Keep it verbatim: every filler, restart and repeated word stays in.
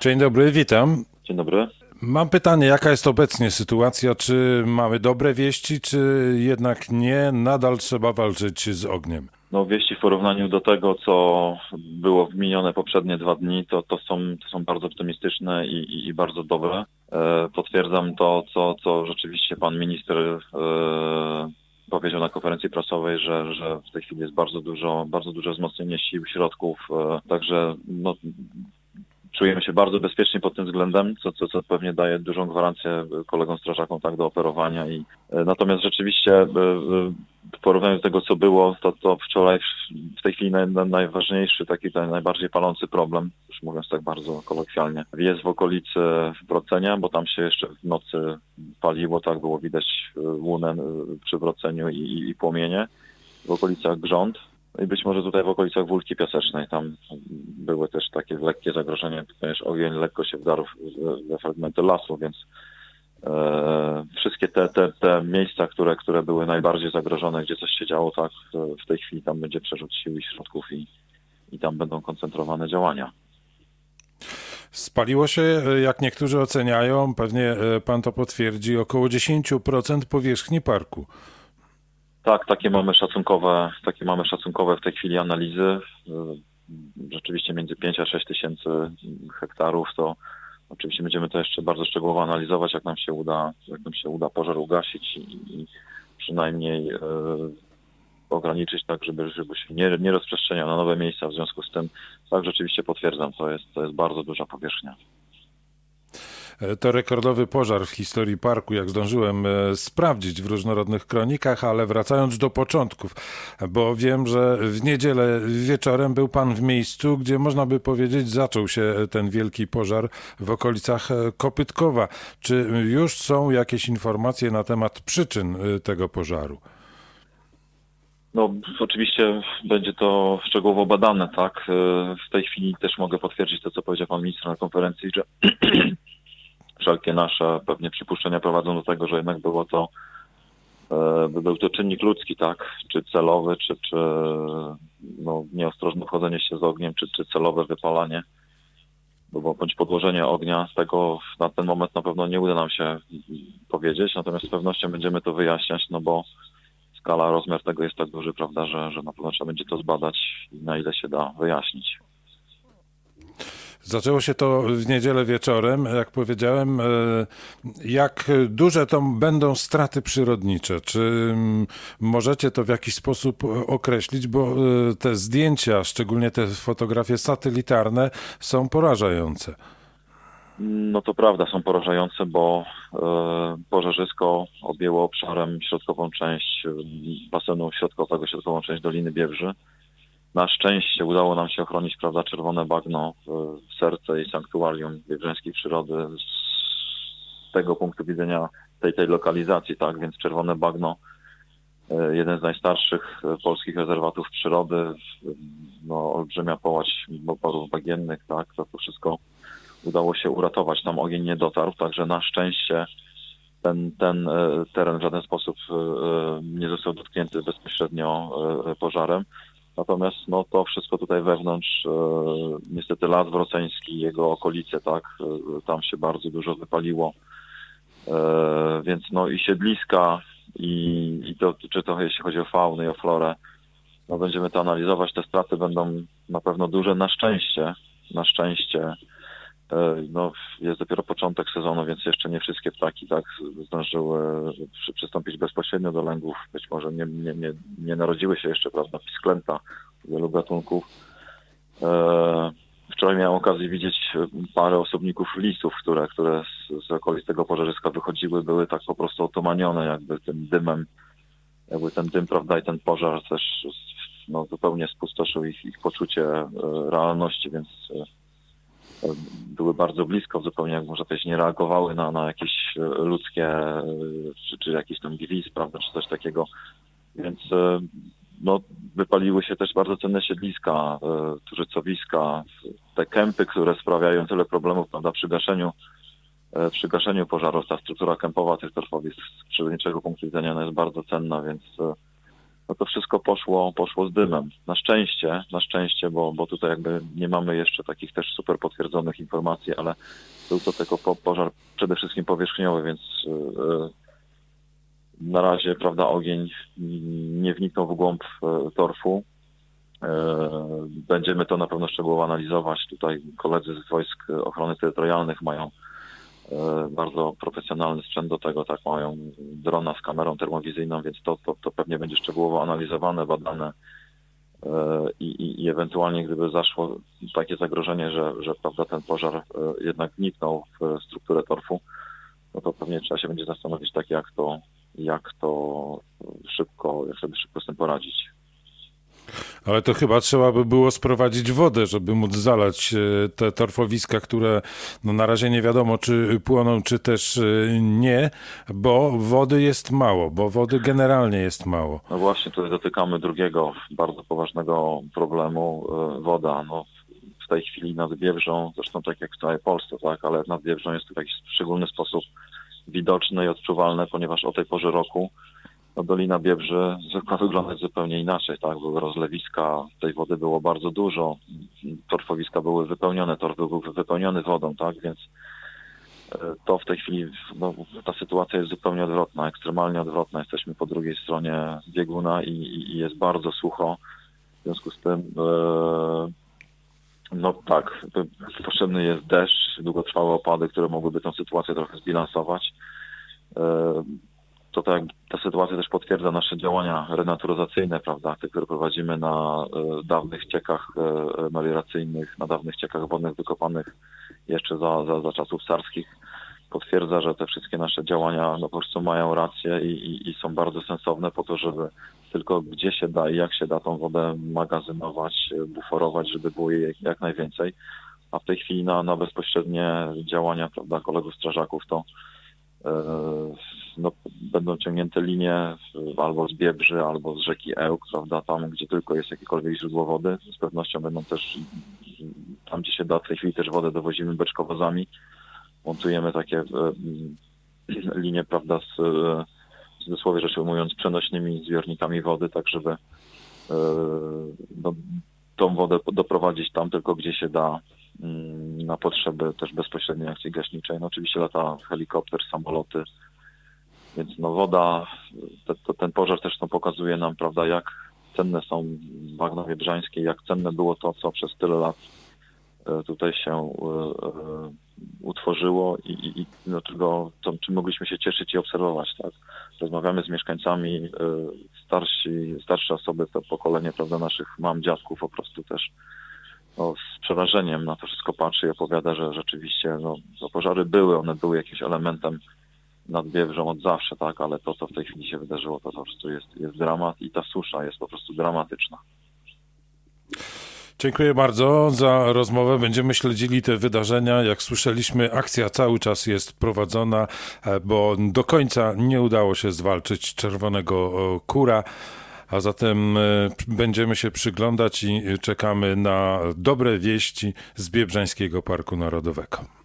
Dzień dobry, witam. Dzień dobry. Mam pytanie, jaka jest obecnie sytuacja? Czy mamy dobre wieści, czy jednak nie? Nadal trzeba walczyć z ogniem? No wieści w porównaniu do tego, co było w minione poprzednie dwa dni, to, to, są, to są bardzo optymistyczne i, i, i bardzo dobre. E, potwierdzam to, co, co rzeczywiście pan minister e, powiedział na konferencji prasowej, że, że w tej chwili jest bardzo dużo, bardzo duże wzmocnienie sił, środków, e, także no, czujemy się bardzo bezpiecznie pod tym względem, co, co, co pewnie daje dużą gwarancję kolegom strażakom tak do operowania. I, e, natomiast rzeczywiście e, w porównaniu do tego, co było, to, to wczoraj w tej chwili naj, najważniejszy, taki ten najbardziej palący problem, już mówiąc tak bardzo kolokwialnie, jest w okolicy Wrocenia, bo tam się jeszcze w nocy paliło, tak było widać łunę przy Wroceniu i, i płomienie. W okolicach Grząd. I być może tutaj w okolicach Wólki Piasecznej, tam były też takie lekkie zagrożenia, ponieważ ogień lekko się wdarł we fragmenty lasu, więc e, wszystkie te, te, te miejsca, które, które były najbardziej zagrożone, gdzie coś się działo, tak w tej chwili tam będzie przerzut sił i środków i, i tam będą koncentrowane działania. Spaliło się, jak niektórzy oceniają, pewnie pan to potwierdzi, około dziesięć procent powierzchni parku. Tak, takie mamy szacunkowe, takie mamy szacunkowe w tej chwili analizy. Rzeczywiście między pięć a sześć tysięcy hektarów, to oczywiście będziemy to jeszcze bardzo szczegółowo analizować, jak nam się uda, jak nam się uda pożar ugasić i, i przynajmniej e, ograniczyć tak, żeby, żeby się nie, nie rozprzestrzeniał na nowe miejsca. W związku z tym, tak, rzeczywiście potwierdzam, to jest, to jest bardzo duża powierzchnia. To rekordowy pożar w historii parku, jak zdążyłem sprawdzić w różnorodnych kronikach, ale wracając do początków, bo wiem, że w niedzielę wieczorem był pan w miejscu, gdzie można by powiedzieć zaczął się ten wielki pożar w okolicach Kopytkowa. Czy już są jakieś informacje na temat przyczyn tego pożaru? No oczywiście będzie to szczegółowo badane, tak. W tej chwili też mogę potwierdzić to, co powiedział pan minister na konferencji, że wszelkie nasze pewnie przypuszczenia prowadzą do tego, że jednak było to, e, był to czynnik ludzki, tak, czy celowy, czy, czy no, nieostrożne wchodzenie się z ogniem, czy, czy celowe wypalanie, bo bądź podłożenie ognia, z tego na ten moment na pewno nie uda nam się powiedzieć, natomiast z pewnością będziemy to wyjaśniać, no bo skala, rozmiar tego jest tak duży, prawda, że, że na pewno trzeba będzie to zbadać i na ile się da wyjaśnić. Zaczęło się to w niedzielę wieczorem, jak powiedziałem. Jak duże to będą straty przyrodnicze? Czy możecie to w jakiś sposób określić? Bo te zdjęcia, szczególnie te fotografie satelitarne, są porażające. No to prawda, są porażające, bo e, pożarzysko objęło obszarem środkową część basenu środkowego, środkową część Doliny Biebrzy. Na szczęście udało nam się ochronić, prawda, czerwone bagno w, w serce i sanktuarium biebrzańskiej przyrody z tego punktu widzenia tej, tej lokalizacji, tak, więc czerwone bagno, e, jeden z najstarszych polskich rezerwatów przyrody, no, olbrzymia połać oporów bagiennych, tak, to, to wszystko udało się uratować, tam ogień nie dotarł, także na szczęście ten, ten e, teren w żaden sposób e, nie został dotknięty bezpośrednio e, pożarem. Natomiast no, to wszystko tutaj wewnątrz, e, niestety Las Wroceński, jego okolice, tak, e, tam się bardzo dużo wypaliło, e, więc no i siedliska i, i to, czy to jeśli chodzi o faunę i o florę, no będziemy to analizować, te straty będą na pewno duże, na szczęście, na szczęście, e, no jest dopiero początek sezonu, więc jeszcze nie wszystkie ptaki tak zdążyły przy, przystąpić bezpośrednio do lęgów. Być może nie, nie, nie, nie narodziły się jeszcze, prawda, pisklęta wielu gatunków. E, wczoraj miałem okazję widzieć parę osobników lisów, które, które z, z okolic tego pożarzyska wychodziły, były tak po prostu otumanione jakby tym dymem, jakby ten dym, prawda, i ten pożar też no, zupełnie spustoszył ich, ich poczucie e, realności, więc e, były bardzo blisko, zupełnie jak można powiedzieć, nie reagowały na, na jakieś ludzkie, czy, czy jakiś tam gwizd, prawda, czy coś takiego. Więc no, wypaliły się też bardzo cenne siedliska, turzycowiska, te kępy, które sprawiają tyle problemów, prawda, przy gaszeniu, przy gaszeniu pożarów. Ta struktura kępowa tych torfowisk z przyrodniczego punktu widzenia no, jest bardzo cenna, więc no to wszystko poszło, poszło z dymem. Na szczęście, na szczęście, bo, bo tutaj jakby nie mamy jeszcze takich też super potwierdzonych informacji, ale był to tylko po, pożar przede wszystkim powierzchniowy, więc yy, na razie, prawda, ogień nie wniknął w głąb yy, torfu. Yy, będziemy to na pewno szczegółowo analizować. Tutaj koledzy z Wojsk Ochrony Terytorialnych mają bardzo profesjonalny sprzęt do tego, tak, mają drona z kamerą termowizyjną, więc to, to, to pewnie będzie szczegółowo analizowane, badane i, i, i ewentualnie gdyby zaszło takie zagrożenie, że, że prawda, ten pożar jednak wniknął w strukturę torfu, no to pewnie trzeba się będzie zastanowić tak, jak to, jak to szybko, jak sobie szybko z tym poradzić. Ale to chyba trzeba by było sprowadzić wodę, żeby móc zalać te torfowiska, które no na razie nie wiadomo, czy płoną, czy też nie, bo wody jest mało, bo wody generalnie jest mało. No właśnie, tutaj dotykamy drugiego bardzo poważnego problemu, woda. No, w tej chwili nad Biewrzą, zresztą tak jak w całej Polsce, tak, ale nad Biewrzą jest to w jakiś szczególny sposób widoczne i odczuwalne, ponieważ o tej porze roku no, Dolina Biebrzy zwykła wyglądać zupełnie inaczej, tak? Były rozlewiska, tej wody było bardzo dużo, torfowiska były wypełnione, torf był wypełniony wodą, tak? Więc to w tej chwili, no, ta sytuacja jest zupełnie odwrotna, ekstremalnie odwrotna. Jesteśmy po drugiej stronie bieguna i, i jest bardzo sucho. W związku z tym, e, no tak, potrzebny jest deszcz, długotrwałe opady, które mogłyby tę sytuację trochę zbilansować. E, To tak, ta sytuacja też potwierdza nasze działania renaturyzacyjne, prawda, te, które prowadzimy na y, dawnych ciekach y, melioracyjnych, na dawnych ciekach wodnych wykopanych jeszcze za, za, za czasów carskich. Potwierdza, że te wszystkie nasze działania no, po prostu mają rację i, i, i są bardzo sensowne po to, żeby tylko gdzie się da i jak się da tą wodę magazynować, buforować, żeby było jej jak najwięcej. A w tej chwili na, na bezpośrednie działania, prawda, kolegów strażaków to no, będą ciągnięte linie albo z Biebrzy, albo z rzeki Ełk, prawda, tam gdzie tylko jest jakiekolwiek źródło wody. Z pewnością będą też, tam gdzie się da, w tej chwili też wodę dowozimy beczkowozami. Montujemy takie e, linie, prawda, z, z dosłownie rzecz ujmując, przenośnymi zbiornikami wody, tak żeby e, no, tą wodę doprowadzić tam tylko gdzie się da, na potrzeby też bezpośredniej akcji gaśniczej. No oczywiście lata helikopter, samoloty, więc no woda, te, to, ten pożar też no, pokazuje nam, prawda, jak cenne są bagna biebrzańskie, jak cenne było to, co przez tyle lat tutaj się y, y, utworzyło i, i, i no, czego, to, czym mogliśmy się cieszyć i obserwować, tak. Rozmawiamy z mieszkańcami, y, starsi, starsze osoby, to pokolenie, prawda, naszych mam, dziadków po prostu też no, z przerażeniem na to wszystko patrzy i opowiada, że rzeczywiście no, to pożary były, one były jakimś elementem nad Biewrzą od zawsze, tak, ale to, co w tej chwili się wydarzyło, to po prostu jest, jest dramat i ta susza jest po prostu dramatyczna. Dziękuję bardzo za rozmowę. Będziemy śledzili te wydarzenia. Jak słyszeliśmy, akcja cały czas jest prowadzona, bo do końca nie udało się zwalczyć czerwonego kura. A zatem będziemy się przyglądać i czekamy na dobre wieści z Biebrzańskiego Parku Narodowego.